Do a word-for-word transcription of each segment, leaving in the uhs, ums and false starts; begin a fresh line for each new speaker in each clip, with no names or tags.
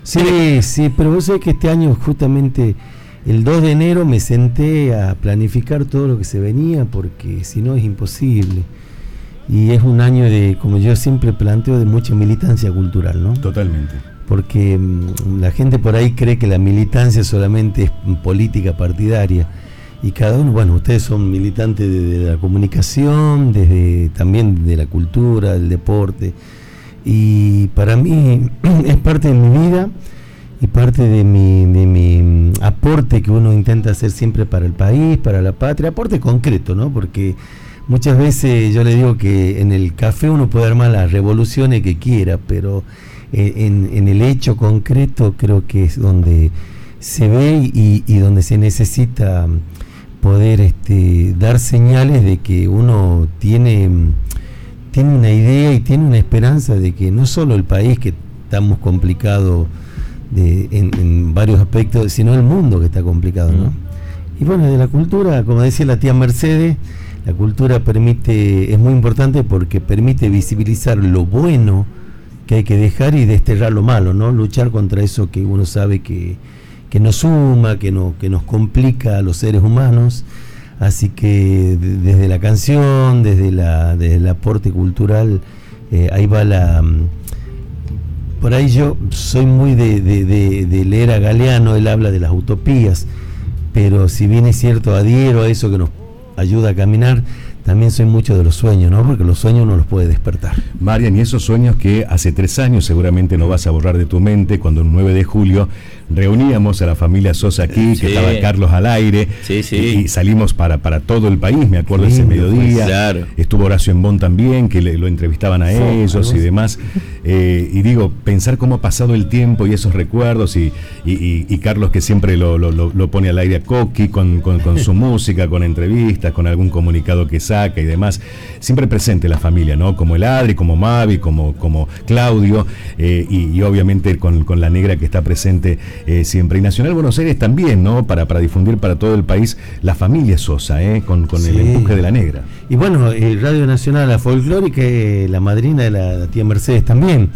Sí, sí, pero vos sabés que este año justamente el dos de enero me senté a planificar todo lo que se venía, porque si no es imposible. Y es un año de, como yo siempre planteo, de mucha militancia cultural, ¿no?
Totalmente.
Porque mmm, la gente por ahí cree que la militancia solamente es política partidaria. Y cada uno, bueno, ustedes son militantes de, de la comunicación, desde también de la cultura, del deporte. Y para mí es parte de mi vida y parte de mi, de mi aporte que uno intenta hacer siempre para el país, para la patria, aporte concreto, ¿no? Porque muchas veces yo le digo que en el café uno puede armar las revoluciones que quiera, pero en, en el hecho concreto creo que es donde se ve y, y donde se necesita poder este, dar señales de que uno tiene, tiene una idea y tiene una esperanza de que no solo el país, que estamos complicados de, en, en varios aspectos, sino el mundo que está complicado, ¿no? Y bueno, de la cultura, como decía la tía Mercedes, la cultura permite, es muy importante porque permite visibilizar lo bueno que hay que dejar y desterrar lo malo, ¿no? Luchar contra eso que uno sabe que, que nos suma, que, no, que nos complica a los seres humanos. Así que de, desde la canción, desde, la, desde el aporte cultural, eh, ahí va la... Por ahí yo soy muy de, de, de, de leer a Galeano, él habla de las utopías, pero si bien es cierto, adhiero a eso que nos ayuda a caminar, también soy mucho de los sueños, ¿no? Porque los sueños uno los puede despertar.
Marian, y esos sueños que hace tres años seguramente no vas a borrar de tu mente, cuando el nueve de julio reuníamos a la familia Sosa aquí, sí, que estaba Carlos al aire,
sí, sí.
Y, y salimos para, para todo el país, me acuerdo, sí, ese mediodía, pues, claro. Estuvo Horacio Embón también, que le, lo entrevistaban a sí, ellos y demás, eh, y digo, pensar cómo ha pasado el tiempo y esos recuerdos, y, y, y, y Carlos que siempre lo, lo, lo pone al aire a Coqui con, con, con su música, con entrevistas, con algún comunicado que saca y demás, siempre presente la familia, ¿no? Como el Adri, como Mavi, como, como Claudio, eh, y, y obviamente con, con la negra que está presente eh, siempre. Y Nacional Buenos Aires también, ¿no? Para, para difundir para todo el país la familia Sosa, ¿eh? Con, con sí. el empuje de la negra.
Y bueno, eh, Radio Nacional, la folclórica, eh, la madrina de la, la tía Mercedes también.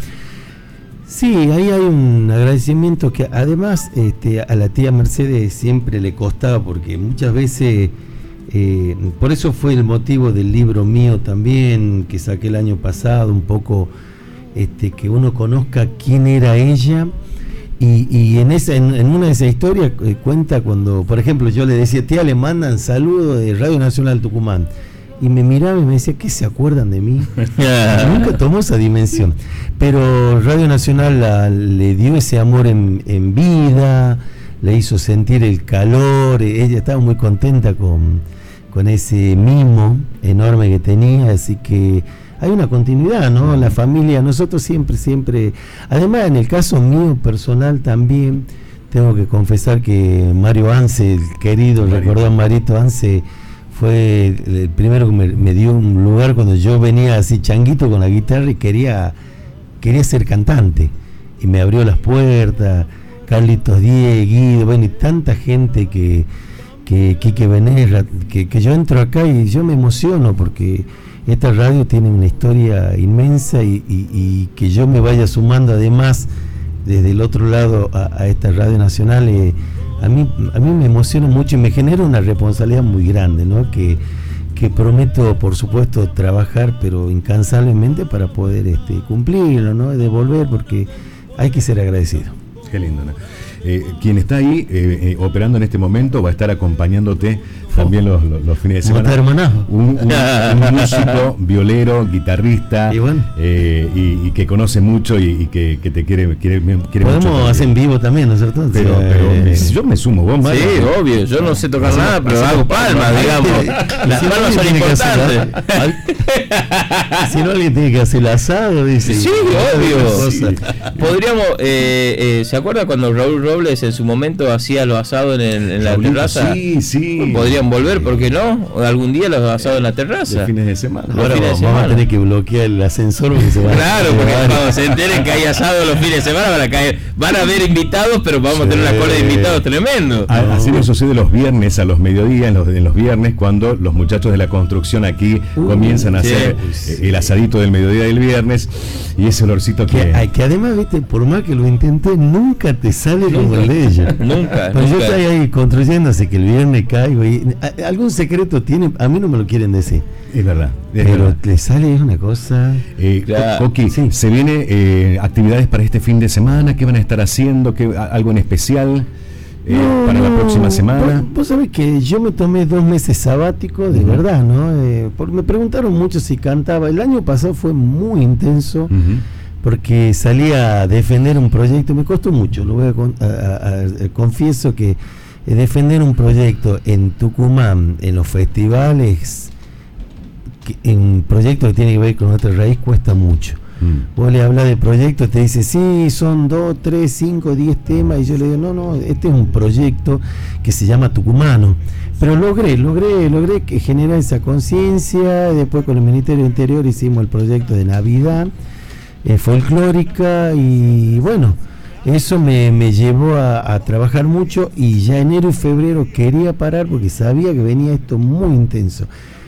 Sí, ahí hay un agradecimiento que además este, a la tía Mercedes siempre le costaba, porque muchas veces... Eh, por eso fue el motivo del libro mío también, que saqué el año pasado, un poco este, que uno conozca quién era ella, y, y en esa en, en una de esas historias eh, cuenta cuando, por ejemplo, yo le decía, tía, le mandan saludos de Radio Nacional Tucumán, y me miraba y me decía, ¿qué se acuerdan de mí? Nunca tomó esa dimensión, pero Radio Nacional la, le dio ese amor en, en vida, le hizo sentir el calor, ella estaba muy contenta con, con ese mimo enorme que tenía, así que hay una continuidad, ¿no? La familia, nosotros siempre, siempre, además en el caso mío personal también, tengo que confesar que Mario Anse, el querido, el recordado Marito Anse, fue el primero que me, me dio un lugar cuando yo venía así changuito con la guitarra y quería, quería ser cantante, y me abrió las puertas. Carlitos Diez, Guido, bueno, y tanta gente que, que Quique Benerra, que, que yo entro acá y yo me emociono porque esta radio tiene una historia inmensa y, y, y que yo me vaya sumando además desde el otro lado a, a esta radio nacional, eh, a mí a mí me emociona mucho y me genera una responsabilidad muy grande, ¿no? Que, que prometo, por supuesto, trabajar, pero incansablemente para poder este, cumplirlo, ¿no? Devolver, porque hay que ser agradecido.
Qué lindo, ¿no? Eh, quien está ahí eh, eh, operando en este momento va a estar acompañándote también los, los, los fines de semana. Un, un, un músico, violero, guitarrista, y, bueno. eh, y, y que conoce mucho y, y que, que te quiere, quiere, quiere
Podemos
mucho.
hacer en vivo también, ¿no es cierto?
Pero,
sí,
pero
eh,
me, yo me sumo, vos, Mario.
Sí, obvio, yo no sé tocar nada, pero hago palmas, digamos. Las palmas son importantes.
Si no, alguien tiene que hacer el asado, dice.
Sí, obvio. Sí. Podríamos, eh, eh, ¿se acuerda cuando Raúl Robles en su momento hacía los asados en, en la terraza?
Sí, sí.
Podríamos podrían volver, ¿por qué no? O algún día los asados en la terraza.
Los fines de semana.
Ahora
fines de
vamos
semana.
a tener que bloquear el ascensor porque se va
Claro,
a
porque cuando se enteren que hay asado los fines de semana van a caer, van a haber invitados, pero vamos
Sí.
a tener una cola de invitados tremendo.
A- Así nos sucede los viernes, a los mediodías, en los, en los viernes, cuando los muchachos de la construcción aquí
Uh,
comienzan a
sí.
hacer
Sí.
eh, el asadito del mediodía del viernes, y ese olorcito
Que,
que...
ay, que además, viste, por más que lo intenté, nunca te sale como
Nunca.
el de ella.
Nunca,
Pues yo
nunca.
estoy ahí construyéndose que el viernes caigo y a- algún secreto tiene, a mí no me lo quieren decir,
Es verdad. Es
pero
verdad.
le sale es una cosa.
Eh,
Claro.
Co- Coqui,
Sí.
¿se viene eh, actividades para este fin de semana? ¿Qué van a estar haciendo? ¿Qué, a- ¿Algo en especial eh,
No,
para la
no,
próxima semana?
Vos, vos sabés que yo me tomé dos meses sabáticos, de
Ujú.
verdad, ¿no? Eh, porque me preguntaron mucho si cantaba. El año pasado fue muy intenso.
Ujú.
Porque salí a defender un proyecto, me costó mucho, lo voy a, con- a- a- a- confieso que eh, defender un proyecto en Tucumán, en los festivales, que- en proyectos que tienen que ver con nuestra raíz, cuesta mucho.
Mm.
Vos le hablas de proyectos, te dice, sí, son dos, tres, cinco, diez temas, y yo le digo, no, no, este es un proyecto que se llama Tucumano. Pero logré, logré, logré que generar esa conciencia. Después con el Ministerio del Interior hicimos el proyecto de Navidad eh, folclórica, y bueno, eso me, me llevó a, a trabajar mucho, y ya enero y febrero quería parar porque sabía que venía esto muy intenso.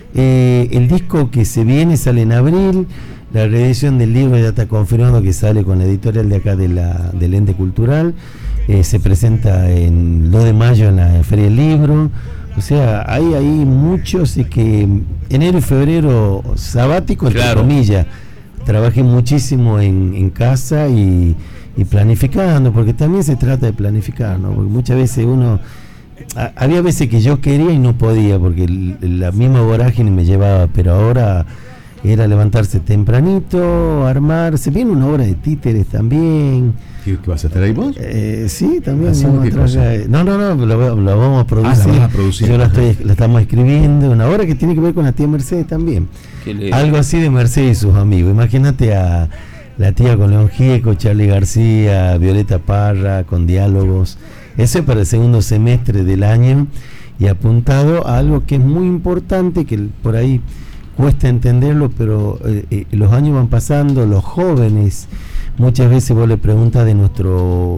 Eh, el disco que se viene sale en abril, la reedición del libro ya está confirmando que sale con la editorial de acá de la, del ente cultural, eh, se presenta en dos de mayo en la Feria del Libro. O sea, hay ahí muchos, y que enero y febrero sabático, entre
Claro.
comillas, trabajé muchísimo en, en casa y, y planificando, porque también se trata de planificar, ¿no? Porque muchas veces uno, a- había veces que yo quería y no podía, porque el- la misma vorágine me llevaba, pero ahora era levantarse tempranito, armar, se viene una obra de títeres también.
¿Qué, qué vas a estar ahí vos?
Eh, sí, también
¿Haciendo
vamos a
qué cosa?
traer- No, no, no, lo, lo vamos a producir.
Ah, la vas a producir.
Yo la, estoy, la estamos escribiendo, una obra que tiene que ver con la tía Mercedes también.
Qué le-
Algo así de Mercedes y sus amigos. Imagínate a la tía con León Gieco, Charly García, Violeta Parra, con diálogos. Eso es para el segundo semestre del año, y apuntado a algo que es muy importante, que por ahí cuesta entenderlo, pero eh, eh, los años van pasando, los jóvenes, muchas veces vos le preguntas de nuestros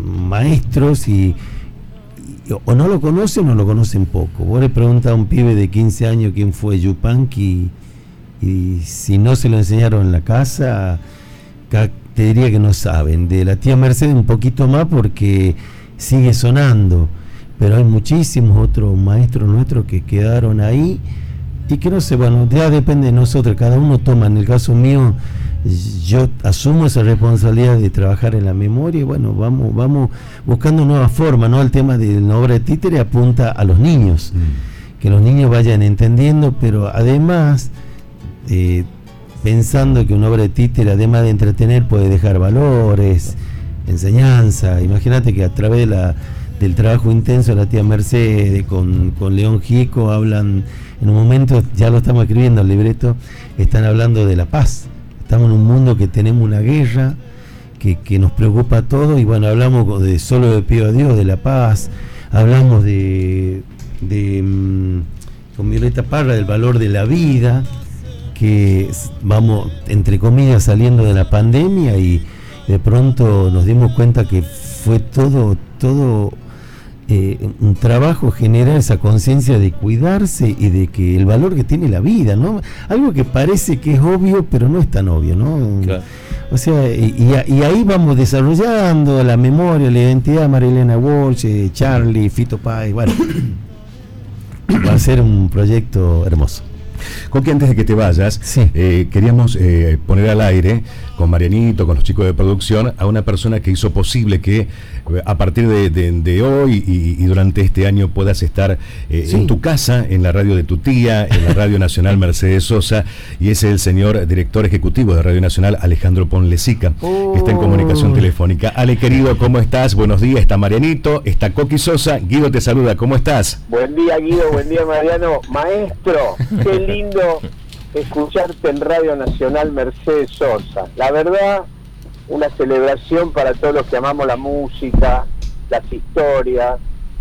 maestros y, y o no lo conocen o lo conocen poco. Vos le preguntas a un pibe de quince años quién fue Yupanqui, y si no se lo enseñaron en la casa, ca- te diría que no saben. De la tía Mercedes un poquito más porque sigue sonando, pero hay muchísimos otros maestros nuestros que quedaron ahí y que no sé, bueno, ya depende de nosotros, cada uno toma. En el caso mío, yo asumo esa responsabilidad de trabajar en la memoria, y bueno, vamos vamos buscando nuevas formas, ¿no? El tema de la obra de títere apunta a los niños,
Mm.
que los niños vayan entendiendo, pero además eh, pensando que una obra de títere, además de entretener, puede dejar valores, enseñanza. Imagínate que a través de la, del trabajo intenso de la tía Mercedes con, con León Gieco, hablan, en un momento, ya lo estamos escribiendo el libreto, están hablando de la paz. Estamos en un mundo que tenemos una guerra que, que nos preocupa a todos, y bueno, hablamos de solo le pido a Dios, de la paz, hablamos de, de mm, con Violeta Parra, del valor de la vida, que s- vamos, entre comillas, saliendo de la pandemia, y de pronto nos dimos cuenta que fue todo, todo eh, un trabajo generar esa conciencia de cuidarse y de que el valor que tiene la vida, ¿no? Algo que parece que es obvio, pero no es tan obvio, ¿no?
Claro.
O sea, y, y a- y ahí vamos desarrollando la memoria, la identidad, Marilena Walsh, eh, Charly, Fito Páez, bueno, va a ser un proyecto hermoso.
Coqui, antes de que te vayas,
Sí.
eh, queríamos eh, poner al aire con Marianito, con los chicos de producción, a una persona que hizo posible que eh, a partir de, de- de hoy y, y durante este año puedas estar eh,
Sí.
en tu casa, en la radio de tu tía, en la Radio Nacional Mercedes Sosa, y es el señor director ejecutivo de Radio Nacional, Alejandro Ponlecica, que está en comunicación
Oh.
telefónica. Ale, querido, ¿cómo estás? Buenos días, está Marianito, está Coqui Sosa, Guido te saluda, ¿cómo estás?
Buen día, Guido, buen día, Mariano. Maestro, qué lindo escucharte en Radio Nacional Mercedes Sosa. La verdad, una celebración para todos los que amamos la música, las historias.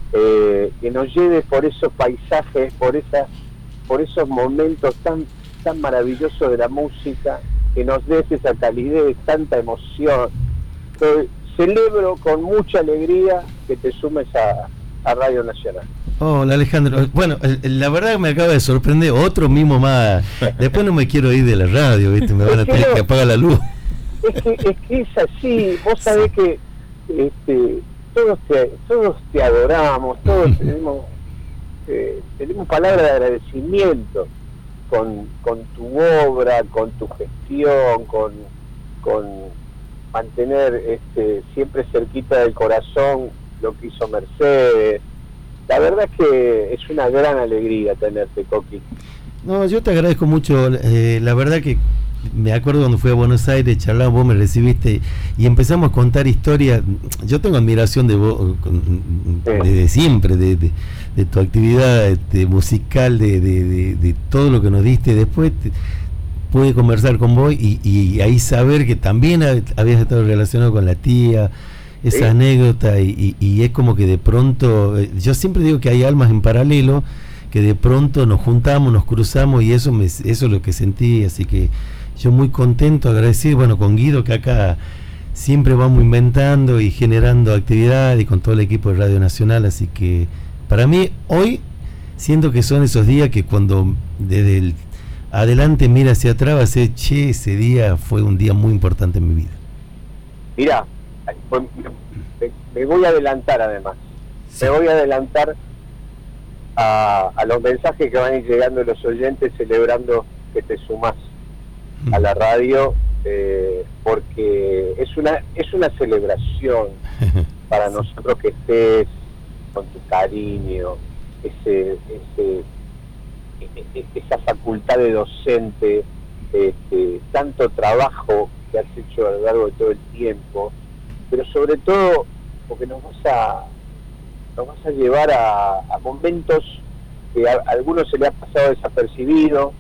eh, que nos lleves por esos paisajes, por esas, por esos momentos tan, tan maravillosos de la música, que nos des esa calidez, tanta emoción. Eh, celebro con mucha alegría que te sumes a, a Radio Nacional.
Hola Alejandro, bueno, la verdad que me acaba de sorprender otro mismo más. Después no me quiero ir de la radio, ¿viste? Me van a tener que apagar la luz.
Es que es, que es así, vos sabés que este, todos, te, todos te adoramos, todos tenemos, eh, tenemos palabras de agradecimiento con, con tu obra, con tu gestión, con, con mantener este, siempre cerquita del corazón lo que hizo Mercedes. La verdad es que es una gran alegría tenerte, Coqui.
No, yo te agradezco mucho. Eh, la verdad que me acuerdo cuando fui a Buenos Aires, charlamos, vos me recibiste y empezamos a contar historias. Yo tengo admiración de vos desde siempre, de, de, de tu actividad de, musical, de, de, de, de todo lo que nos diste. Después te, pude conversar con vos y, y ahí saber que también habías estado relacionado con la tía, esa ¿sí? anécdota, y, y, y es como que de pronto, yo siempre digo que hay almas en paralelo, que de pronto nos juntamos, nos cruzamos, y eso me, eso es lo que sentí, así que yo muy contento, agradecido, bueno, con Guido, que acá siempre vamos inventando y generando actividad, y con todo el equipo de Radio Nacional, así que para mí hoy siento que son esos días que cuando desde el adelante mira hacia atrás, va a ser, che, ese día fue un día muy importante en mi vida.
Mira, me, me voy a adelantar además, sí. me voy a adelantar a, a los mensajes que van a ir llegando los oyentes celebrando que te sumás mm. a la radio, eh, porque es una es una celebración para sí. nosotros que estés con tu cariño, ese, ese esa facultad de docente, este, tanto trabajo que has hecho a lo largo de todo el tiempo, pero sobre todo porque nos vas a nos vas a llevar a, a momentos que a, a algunos se le ha pasado desapercibido,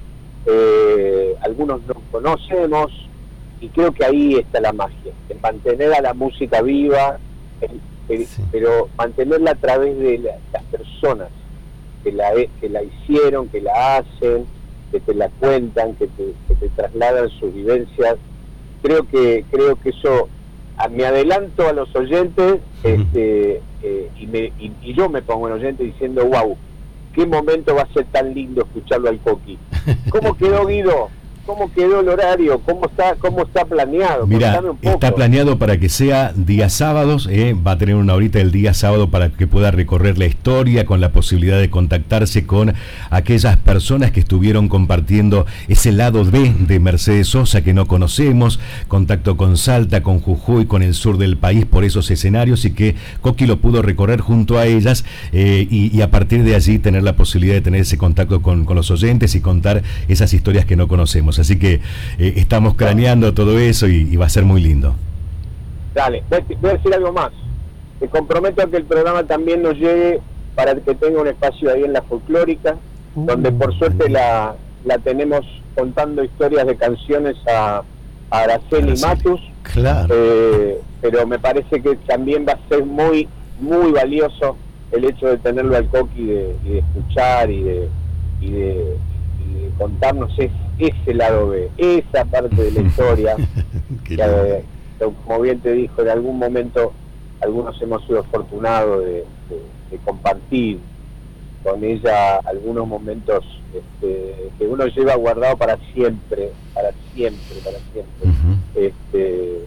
eh, algunos no conocemos, y creo que ahí está la magia, en mantener a la música viva, en, en, sí. pero mantenerla a través de la, las personas que la, que la hicieron, que la hacen, que te la cuentan, que te, que te trasladan sus vivencias. Creo que creo que eso, a, me adelanto a los oyentes, uh-huh. este, eh, y, me, y, y yo me pongo en oyente diciendo, wow, qué momento va a ser tan lindo escucharlo al Coqui. ¿Cómo quedó, Guido? ¿Cómo quedó el horario? ¿Cómo está cómo está planeado?
Mira, está planeado para que sea días sábados, eh, va a tener una horita el día sábado para que pueda recorrer la historia, con la posibilidad de contactarse con aquellas personas que estuvieron compartiendo ese lado B de Mercedes Sosa que no conocemos, contacto con Salta, con Jujuy, con el sur del país, por esos escenarios, y que Coqui lo pudo recorrer junto a ellas, eh, y, y a partir de allí tener la posibilidad de tener ese contacto con, con los oyentes y contar esas historias que no conocemos. Así que eh, estamos craneando todo eso y, y va a ser muy lindo.
Dale, voy a decir algo más. Me comprometo a que el programa también nos llegue para que tenga un espacio ahí en la folclórica, uh, donde por suerte la, la tenemos contando historias de canciones a, a Araceli sí, Matus.
Claro.
Eh, pero me parece que también va a ser muy, muy valioso el hecho de tenerlo al Coqui, de, y de escuchar y de, y de, y de contarnos ese, ese lado B, esa parte de la historia. que, eh, como bien te dijo, en algún momento algunos hemos sido afortunados de, de, de compartir con ella algunos momentos este, que uno lleva guardado para siempre, para siempre, para siempre. Uh-huh. este,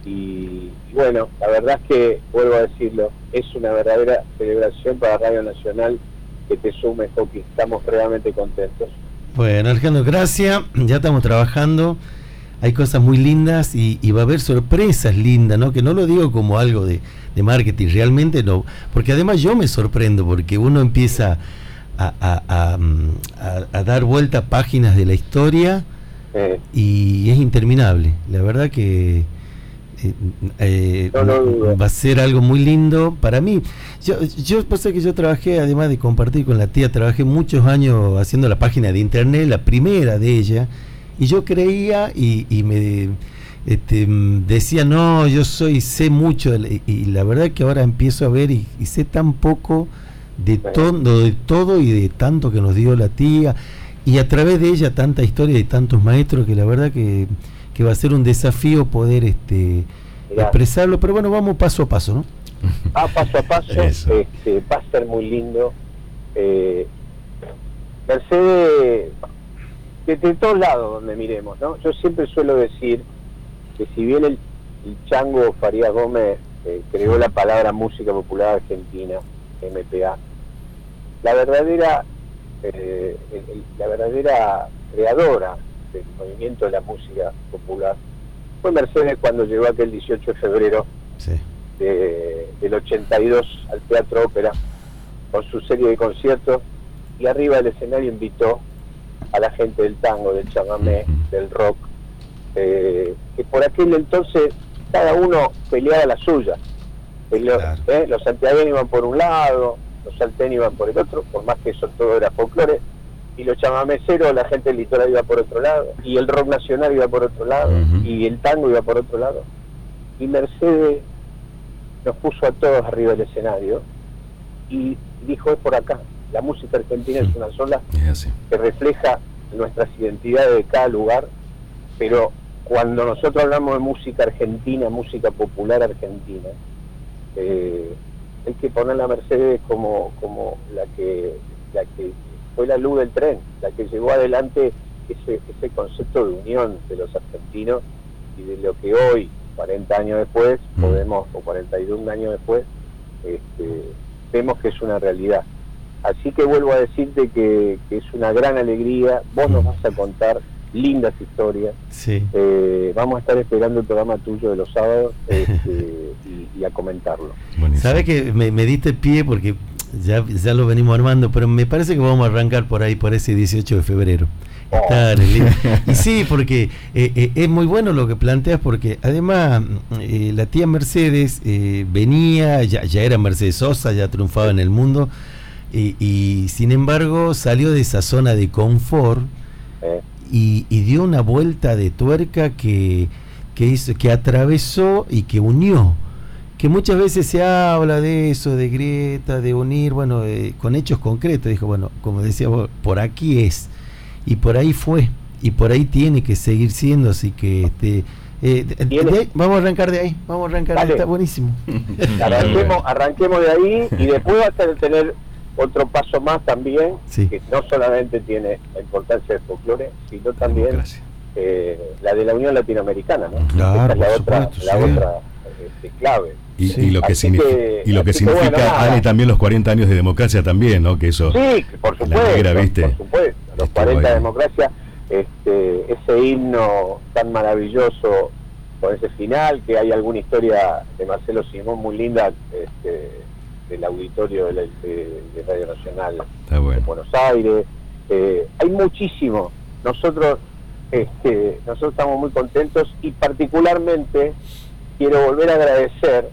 y, y bueno, la verdad es que, vuelvo a decirlo, es una verdadera celebración para Radio Nacional que te sumes, Coqui. Estamos realmente contentos.
Bueno, Alejandro, gracias. Ya estamos trabajando. Hay cosas muy lindas y, y va a haber sorpresas lindas, ¿no? Que no lo digo como algo de, de marketing, realmente no. Porque además yo me sorprendo, porque uno empieza a, a, a, a, a dar vuelta a páginas de la historia eh. y es interminable. La verdad que eh, eh,
no, no, no.
va a ser algo muy lindo para mí. Yo, yo pasa que yo trabajé, además de compartir con la tía, trabajé muchos años haciendo la página de internet, la primera de ella. Y yo creía y, y me este, decía, no, yo soy sé mucho, y, y la verdad que ahora empiezo a ver y, y sé tan poco de todo, de todo y de tanto que nos dio la tía, y a través de ella tanta historia de tantos maestros que la verdad que, que va a ser un desafío poder este Mirá. expresarlo, pero bueno, vamos paso a paso, ¿no?
Ah, paso a paso, este, va a ser muy lindo. Eh, Mercedes, desde todos lados donde miremos, ¿no? Yo siempre suelo decir que si bien el, el Chango Farías Gómez eh, creó la palabra música popular argentina, M P A, la verdadera eh, el, el, la verdadera creadora del movimiento de la música popular fue Mercedes cuando llegó aquel dieciocho de febrero sí. de, del ochenta y dos al Teatro Ópera con su serie de conciertos, y arriba del escenario invitó a la gente del tango, del chamamé, uh-huh. del rock, eh, que por aquel entonces cada uno peleaba la suya. Peleó, claro. eh, los santiagueños iban por un lado, los salteños iban por el otro, por más que eso todo era folclore, y los chamameceros, la gente del litoral iba por otro lado, y el rock nacional iba por otro lado, uh-huh. y el tango iba por otro lado, y Mercedes nos puso a todos arriba del escenario y dijo: es por acá, la música argentina es una sola, que refleja nuestras identidades de cada lugar, pero cuando nosotros hablamos de música argentina, música popular argentina, eh, hay que poner a Mercedes como, como la que la que fue la luz del tren, la que llevó adelante ese, ese concepto de unión de los argentinos, y de lo que hoy, cuarenta años después, podemos, o cuarenta y un años después, este, vemos que es una realidad. Así que vuelvo a decirte que, que es una gran alegría. Vos nos vas a contar lindas historias.
Sí.
Eh, vamos a estar esperando el programa tuyo de los sábados este, y, y a comentarlo.
Sabes que me, me diste pie porque ya, ya lo venimos armando, pero me parece que vamos a arrancar por ahí, por ese dieciocho de febrero. Oh. Está en el y sí, porque eh, eh, es muy bueno lo que planteas, porque además eh, la tía Mercedes eh, venía, ya, ya era Mercedes Sosa, ya triunfaba en el mundo, y, y sin embargo salió de esa zona de confort eh. y, y dio una vuelta de tuerca que, que hizo, que atravesó y que unió. Que muchas veces se habla de eso, de grieta, de unir, bueno, eh, con hechos concretos. Dijo, bueno, como decía vos, por aquí es. Y por ahí fue, y por ahí tiene que seguir siendo, así que este eh, de, de ahí, vamos a arrancar de ahí, vamos a arrancar, Dale. Está buenísimo.
Arranquemos, arranquemos de ahí, y después vas a tener otro paso más también, sí. que no solamente tiene la importancia del folclore, sino también eh, la de la Unión Latinoamericana, ¿no?
Claro,
Esa es la otra,
supuesto,
la
sí.
otra este, clave.
Y, sí. y lo que, significa, que, y lo que significa, que, bueno, Ale, también los cuarenta años de democracia también, ¿no? Que eso.
Sí, por supuesto, negra, ¿viste? Por supuesto. Los Esto cuarenta de democracia, este, ese himno tan maravilloso con ese final, que hay alguna historia de Marcelo Simón muy linda, este, del auditorio de, la, de, de Radio Nacional bueno. de Buenos Aires. Eh, hay muchísimo. Nosotros, este, nosotros estamos muy contentos, y particularmente quiero volver a agradecer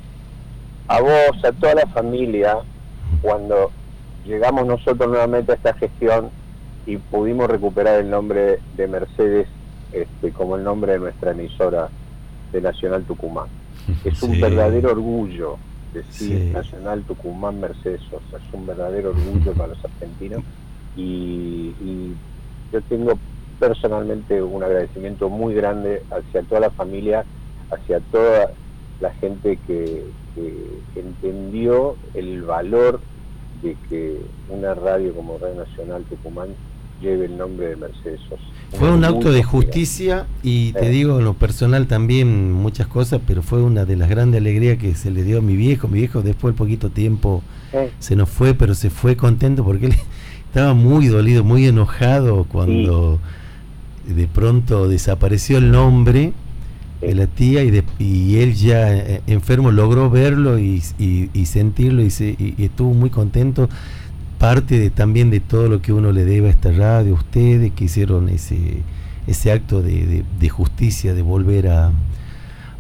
a vos, a toda la familia, cuando llegamos nosotros nuevamente a esta gestión y pudimos recuperar el nombre de Mercedes este, como el nombre de nuestra emisora de Nacional Tucumán. Es un sí. verdadero orgullo decir sí. Nacional Tucumán Mercedes Sosa, es un verdadero orgullo para los argentinos, y, y yo tengo personalmente un agradecimiento muy grande hacia toda la familia, hacia toda la gente que, que, que entendió el valor de que una radio como Radio Nacional Tucumán lleve el nombre de Mercedes Sosa.
Fue un acto de justicia, y te eh. digo, en lo personal también muchas cosas, pero fue una de las grandes alegrías que se le dio a mi viejo. Mi viejo después de poquito tiempo eh. se nos fue, pero se fue contento porque él estaba muy dolido, muy enojado cuando sí. de pronto desapareció el nombre de la tía, y, de, y él ya eh, enfermo logró verlo y, y, y sentirlo, y, se, y, y estuvo muy contento. Parte de, también de todo lo que uno le debe a esta radio, ustedes que hicieron ese ese acto de, de, de justicia, de volver a,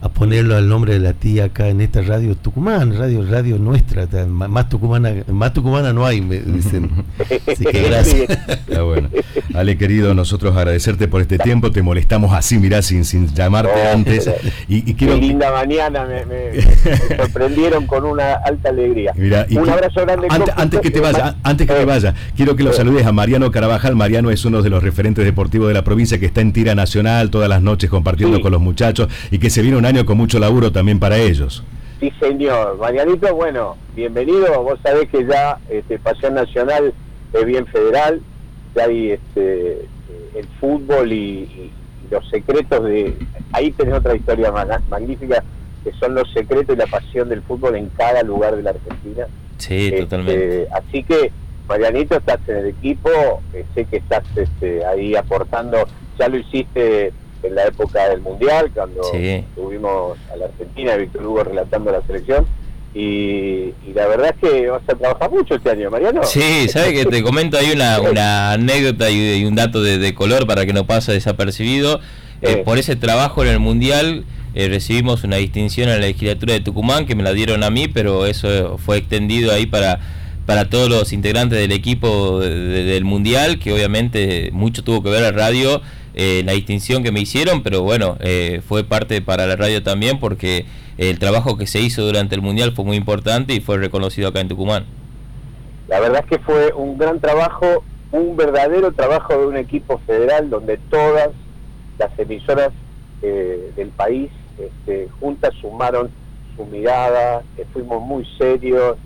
a ponerlo al nombre de la tía acá en esta radio Tucumán, radio radio nuestra, más tucumana, más tucumana no hay, me dicen. Así que gracias.
Está bueno. Ale, querido, nosotros agradecerte por este tiempo, te molestamos así, mirá, sin, sin llamarte oh, antes. Y, y quiero...
Qué linda mañana, me, me, me sorprendieron con una alta alegría.
Mirá,
un
que,
abrazo grande.
Antes, antes que te vaya, antes que eh, te vaya, quiero que lo saludes a Mariano Carabajal. Mariano es uno de los referentes deportivos de la provincia que está en tira nacional todas las noches compartiendo sí. con los muchachos y que se viene un año con mucho laburo también para ellos.
Sí, señor. Marianito, bueno, bienvenido. Vos sabés que ya este, Pasión Nacional es bien federal, ya hay este, el fútbol y, y los secretos de... Ahí tenés otra historia magnífica, que son los secretos y la pasión del fútbol en cada lugar de la Argentina.
Sí, este, totalmente.
Así que, Marianito, estás en el equipo, eh, sé que estás este, ahí aportando, ya lo hiciste en la época del Mundial, cuando sí. tuvimos a la Argentina, Víctor Hugo relatando la selección, y, y la verdad es que vas a trabajar mucho este año, Mariano.
Sí, ¿sabes que te comento ahí una, una anécdota y, y un dato de, de color para que no pase desapercibido? Eh, eh. Por ese trabajo en el Mundial eh, recibimos una distinción en la legislatura de Tucumán, que me la dieron a mí, pero eso fue extendido ahí para... para todos los integrantes del equipo de, de, del Mundial, que obviamente mucho tuvo que ver la radio, eh, la distinción que me hicieron, pero bueno, eh, fue parte para la radio también, porque el trabajo que se hizo durante el Mundial fue muy importante y fue reconocido acá en Tucumán.
La verdad es que fue un gran trabajo, un verdadero trabajo de un equipo federal, donde todas las emisoras eh, del país este, juntas sumaron su mirada, eh, fuimos muy serios.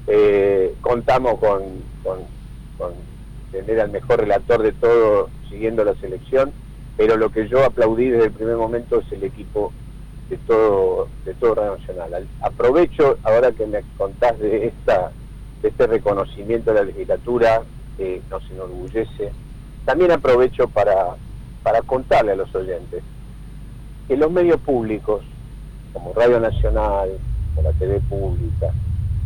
Eh, contamos con, con, con tener al mejor relator de todo siguiendo la selección, pero lo que yo aplaudí desde el primer momento es el equipo de todo de todo Radio Nacional. Aprovecho ahora que me contás de esta de este reconocimiento de la legislatura, que nos enorgullece. También aprovecho para para contarle a los oyentes que los medios públicos, como Radio Nacional, como la T V pública,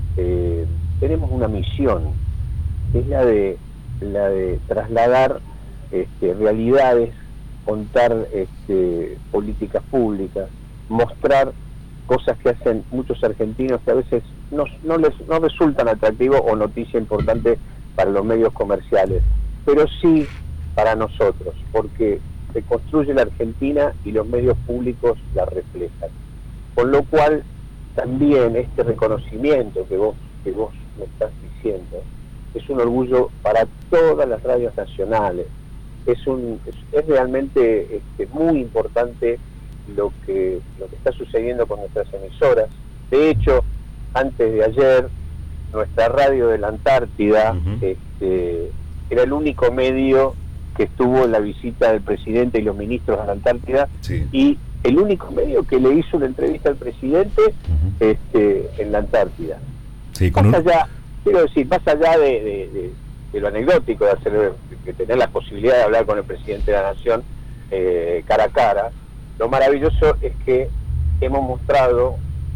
Eh, tenemos una misión, que es la de la de trasladar este, realidades, contar este, políticas públicas, mostrar cosas que hacen muchos argentinos que a veces no, no les no resultan atractivos o noticia importante para los medios comerciales, pero sí para nosotros, porque se construye la Argentina y los medios públicos la reflejan, con lo cual también este reconocimiento que vos que vos me estás diciendo es un orgullo para todas las radios nacionales. Es un es, es realmente este, muy importante lo que lo que está sucediendo con nuestras emisoras. De hecho, antes de ayer, nuestra radio de la Antártida uh-huh. este, era el único medio que estuvo en la visita del presidente y los ministros a la Antártida, sí. y el único medio que le hizo una entrevista al presidente uh-huh. este, en la Antártida. Sí, más un... allá, quiero decir, más allá de, de, de, de lo anecdótico de, hacer, de tener la posibilidad de hablar con el presidente de la Nación eh, cara a cara, lo maravilloso es que hemos mostrado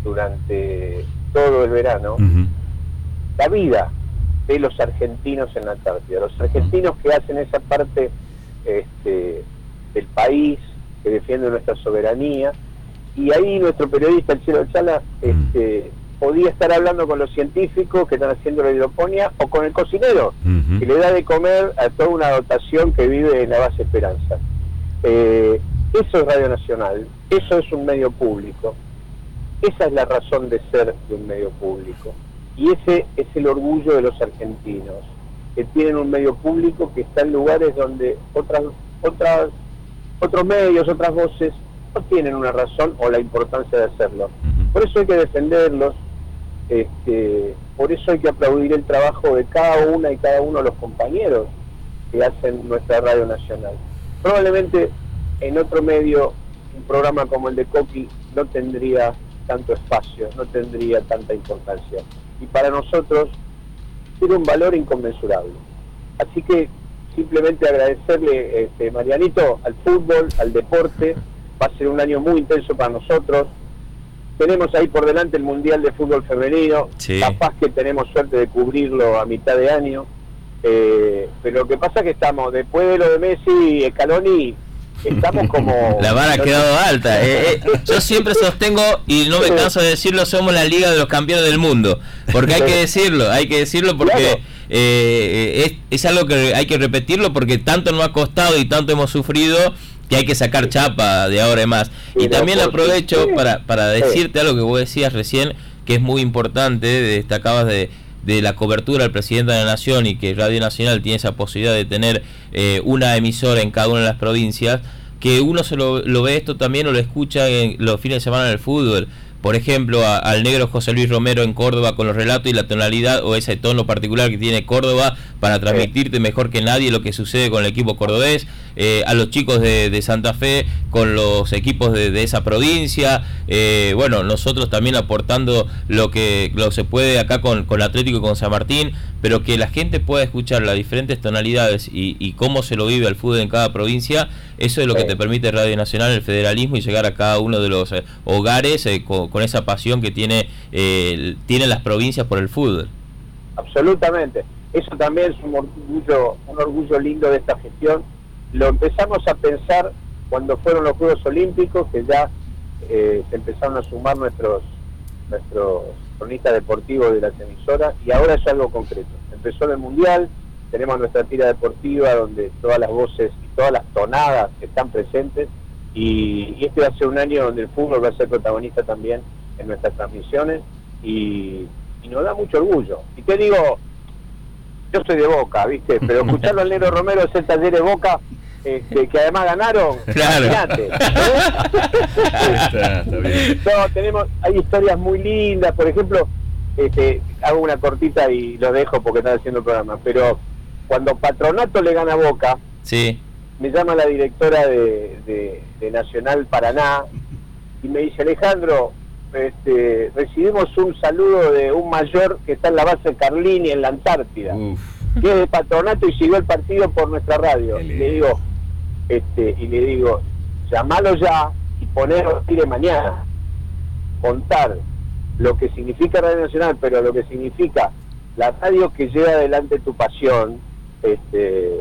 durante todo el verano uh-huh. la vida de los argentinos en la Antártida, los argentinos uh-huh. que hacen esa parte este, del país, que defiende nuestra soberanía, y ahí nuestro periodista, el Cielo Chala, este, podía estar hablando con los científicos que están haciendo la hidroponía, o con el cocinero, uh-huh. que le da de comer a toda una dotación que vive en la base Esperanza. Eh, eso es Radio Nacional, eso es un medio público, esa es la razón de ser de un medio público, y ese es el orgullo de los argentinos, que tienen un medio público que está en lugares donde otras otras otros medios, otras voces, no tienen una razón o la importancia de hacerlo. Por eso hay que defenderlos, este, por eso hay que aplaudir el trabajo de cada una y cada uno de los compañeros que hacen nuestra Radio Nacional. Probablemente en otro medio, un programa como el de Coqui no tendría tanto espacio, no tendría tanta importancia. Y para nosotros tiene un valor inconmensurable. Así que simplemente agradecerle, este, Marianito, al fútbol, al deporte. Va a ser un año muy intenso para nosotros. Tenemos ahí por delante el Mundial de Fútbol Femenino, sí. capaz que tenemos suerte de cubrirlo a mitad de año, eh, pero lo que pasa es que estamos, después de lo de Messi y Scaloni, estamos como...
La vara ha quedado alta. Eh, eh, yo siempre sostengo, y no me canso de decirlo, somos la Liga de los Campeones del Mundo. Porque hay que decirlo, hay que decirlo porque claro. eh, es, es algo que hay que repetirlo porque tanto nos ha costado y tanto hemos sufrido que hay que sacar chapa de ahora en más. Y también aprovecho para, para decirte algo que vos decías recién, que es muy importante, destacabas de... de la cobertura del presidente de la Nación y que Radio Nacional tiene esa posibilidad de tener eh, una emisora en cada una de las provincias, que uno se lo, lo ve esto también o lo escucha en los fines de semana en el fútbol. Por ejemplo, a, al negro José Luis Romero en Córdoba con los relatos y la tonalidad o ese tono particular que tiene Córdoba para transmitirte mejor que nadie lo que sucede con el equipo cordobés, eh, a los chicos de, de Santa Fe con los equipos de, de esa provincia, eh, bueno, nosotros también aportando lo que lo se puede acá con, con Atlético y con San Martín, pero que la gente pueda escuchar las diferentes tonalidades y, y cómo se lo vive el fútbol en cada provincia, eso es lo que te permite Radio Nacional, el federalismo, y llegar a cada uno de los eh, hogares eh, con, con esa pasión que tiene eh, tienen las provincias por el fútbol.
Absolutamente, eso también es un orgullo, un orgullo lindo de esta gestión. Lo empezamos a pensar cuando fueron los Juegos Olímpicos, que ya eh, se empezaron a sumar nuestros nuestros cronistas deportivos de las emisoras, y ahora es algo concreto. Empezó en el Mundial, tenemos nuestra tira deportiva donde todas las voces y todas las tonadas están presentes, y, y este va a ser un año donde el fútbol va a ser protagonista también en nuestras transmisiones, y, y nos da mucho orgullo. Y te digo, yo soy de Boca, ¿viste? Pero escucharlo al negro Romero es el taller de Boca, este, que además ganaron.
Claro.
¿Eh?
Está, está bien.
No, tenemos, hay historias muy lindas, por ejemplo, este, hago una cortita y lo dejo porque están haciendo el programa, pero cuando Patronato le gana a Boca,
sí,
me llama la directora de, de, de Nacional Paraná y me dice: Alejandro, este, recibimos un saludo de un mayor que está en la base Carlini en la Antártida, Uf. que es de Patronato y siguió el partido por nuestra radio. Y le digo, este, y le digo, llamalo ya y ponelo tire mañana. Contar lo que significa Radio Nacional, pero lo que significa la radio que lleva adelante tu pasión, este,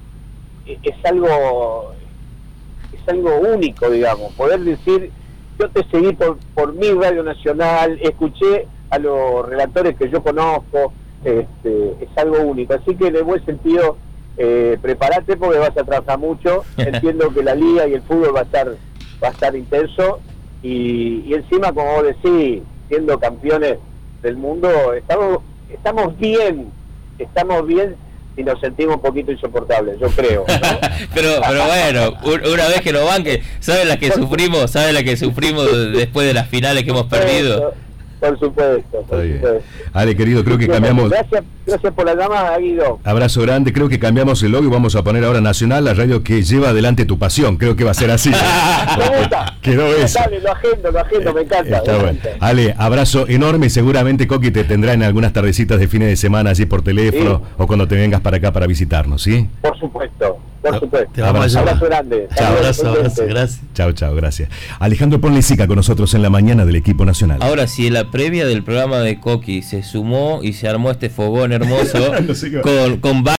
es algo es algo único, digamos, poder decir: yo te seguí por, por mi Radio Nacional, escuché a los relatores que yo conozco, este, es algo único. Así que en buen sentido, eh, prepárate porque vas a trabajar mucho. Entiendo que la liga y el fútbol va a estar va a estar intenso, y, y encima, como vos decís, siendo campeones del mundo, estamos estamos bien, estamos bien y nos sentimos un poquito insoportables, yo creo, ¿no?
pero pero bueno, una vez que nos banque, ¿sabes la que sufrimos? ¿Sabes la que sufrimos después de las finales que hemos perdido?
Por supuesto, por supuesto.
Ale, querido, creo que cambiamos...
Gracias, gracias por la llamada, Guido.
Abrazo grande, creo que cambiamos el logo y vamos a poner ahora Nacional, la radio que lleva adelante tu pasión. Creo que va a ser así.
Me gusta.
Quedó eso.
Dale, lo agendo, lo agendo, me encanta.
Está
me
bueno.
encanta.
Ale, abrazo enorme, seguramente Coqui te tendrá en algunas tardecitas de fines de semana allí por teléfono, sí, o cuando te vengas para acá para visitarnos, ¿sí?
Por supuesto. Por supuesto.
Te vamos
abrazo.
a
Abrazo grande.
Chao, abrazo, abrazo, gracias.
Chao, chao, gracias. Alejandro Ponlecica con nosotros en la mañana del equipo nacional.
Ahora, si en la previa del programa de Coqui se sumó y se armó este fogón hermoso no sé con, con